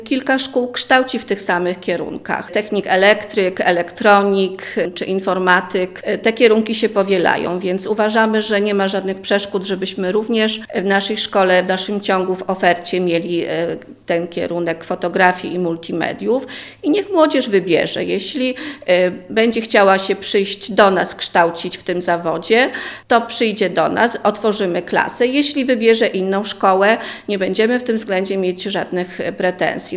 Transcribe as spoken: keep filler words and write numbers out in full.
Kilka szkół kształci w tych samych kierunkach. Technik elektryk, elektronik czy informatyk. Te kierunki się powielają, więc uważamy, że nie ma żadnych przeszkód, żebyśmy również w naszej szkole, w naszym ciągu w ofercie mieli ten kierunek fotografii i multimediów. I niech młodzież wybierze. Jeśli będzie chciała się przyjść do nas kształcić w tym zawodzie, to przyjdzie do nas, otworzymy klasę. Jeśli wybierze inną szkołę, nie będziemy w tym względzie mieć żadnych pretensji.